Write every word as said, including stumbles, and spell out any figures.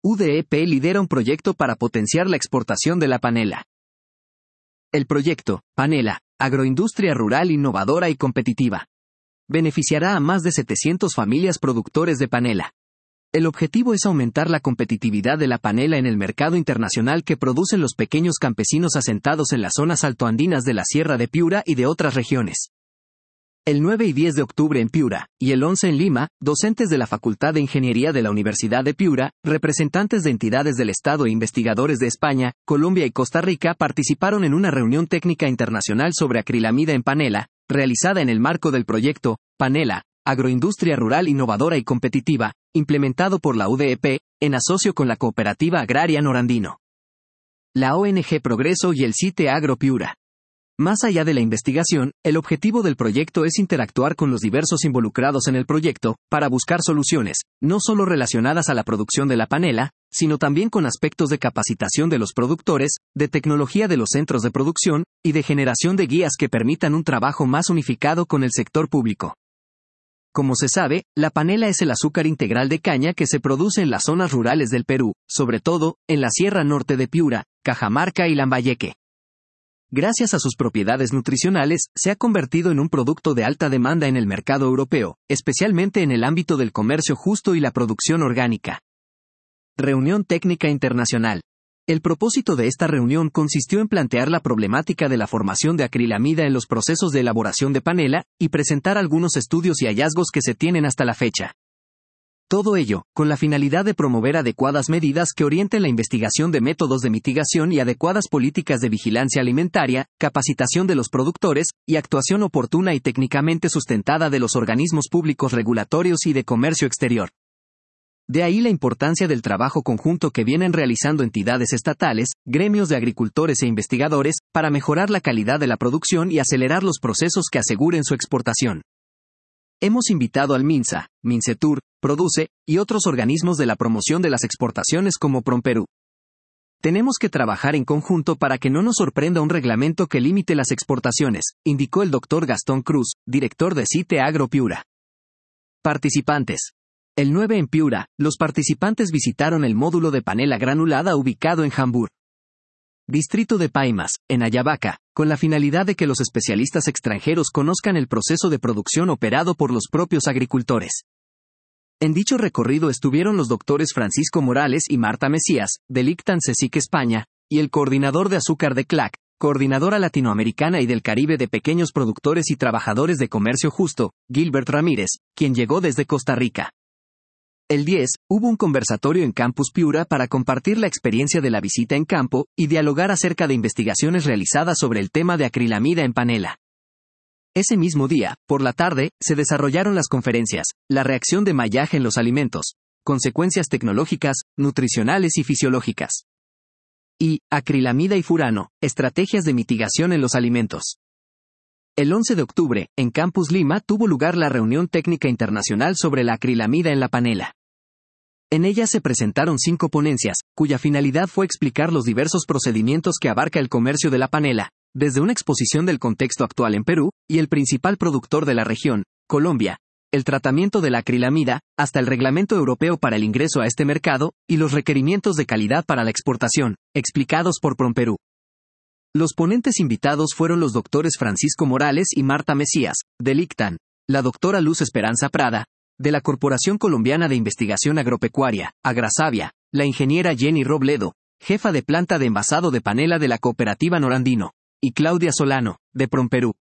U D E P lidera un proyecto para potenciar la exportación de la panela. El proyecto, Panela, agroindustria rural innovadora y competitiva, beneficiará a más de setecientas familias productores de panela. El objetivo es aumentar la competitividad de la panela en el mercado internacional que producen los pequeños campesinos asentados en las zonas altoandinas de la Sierra de Piura y de otras regiones. El nueve y diez de octubre en Piura, y el once en Lima, docentes de la Facultad de Ingeniería de la Universidad de Piura, representantes de entidades del Estado e investigadores de España, Colombia y Costa Rica participaron en una reunión técnica internacional sobre acrilamida en panela, realizada en el marco del proyecto Panela, agroindustria rural innovadora y competitiva, implementado por la U D E P, en asocio con la Cooperativa Agraria Norandino, la O N G Progreso y el CITE Agro Piura. Más allá de la investigación, el objetivo del proyecto es interactuar con los diversos involucrados en el proyecto, para buscar soluciones, no solo relacionadas a la producción de la panela, sino también con aspectos de capacitación de los productores, de tecnología de los centros de producción, y de generación de guías que permitan un trabajo más unificado con el sector público. Como se sabe, la panela es el azúcar integral de caña que se produce en las zonas rurales del Perú, sobre todo, en la Sierra Norte de Piura, Cajamarca y Lambayeque. Gracias a sus propiedades nutricionales, se ha convertido en un producto de alta demanda en el mercado europeo, especialmente en el ámbito del comercio justo y la producción orgánica. Reunión Técnica Internacional. El propósito de esta reunión consistió en plantear la problemática de la formación de acrilamida en los procesos de elaboración de panela, y presentar algunos estudios y hallazgos que se tienen hasta la fecha. Todo ello, con la finalidad de promover adecuadas medidas que orienten la investigación de métodos de mitigación y adecuadas políticas de vigilancia alimentaria, capacitación de los productores, y actuación oportuna y técnicamente sustentada de los organismos públicos regulatorios y de comercio exterior. De ahí la importancia del trabajo conjunto que vienen realizando entidades estatales, gremios de agricultores e investigadores, para mejorar la calidad de la producción y acelerar los procesos que aseguren su exportación. Hemos invitado al MINSA, Mincetur, Produce, y otros organismos de la promoción de las exportaciones como Promperú. Tenemos que trabajar en conjunto para que no nos sorprenda un reglamento que limite las exportaciones, indicó el doctor Gastón Cruz, director de CITE Agro Piura. Participantes. El nueve en Piura, los participantes visitaron el módulo de panela granulada ubicado en Jambur, distrito de Paimas, en Ayabaca, con la finalidad de que los especialistas extranjeros conozcan el proceso de producción operado por los propios agricultores. En dicho recorrido estuvieron los doctores Francisco Morales y Marta Mesías, del ICTAN CSIC España, y el coordinador de azúcar de C L A C, coordinadora latinoamericana y del Caribe de pequeños productores y trabajadores de comercio justo, Gilbert Ramírez, quien llegó desde Costa Rica. El diez, hubo un conversatorio en Campus Piura para compartir la experiencia de la visita en campo, y dialogar acerca de investigaciones realizadas sobre el tema de acrilamida en panela. Ese mismo día, por la tarde, se desarrollaron las conferencias, la reacción de Maillage en los alimentos, consecuencias tecnológicas, nutricionales y fisiológicas. Y, acrilamida y furano, estrategias de mitigación en los alimentos. El once de octubre, en Campus Lima tuvo lugar la reunión técnica internacional sobre la acrilamida en la panela. En ella se presentaron cinco ponencias, cuya finalidad fue explicar los diversos procedimientos que abarca el comercio de la panela, desde una exposición del contexto actual en Perú, y el principal productor de la región, Colombia, el tratamiento de la acrilamida, hasta el reglamento europeo para el ingreso a este mercado, y los requerimientos de calidad para la exportación, explicados por Promperú. Los ponentes invitados fueron los doctores Francisco Morales y Marta Mesías, del ICTAN, la doctora Luz Esperanza Prada, de la Corporación Colombiana de Investigación Agropecuaria, Agrasavia, la ingeniera Jenny Robledo, jefa de planta de envasado de panela de la Cooperativa Norandino, y Claudia Solano, de Promperú.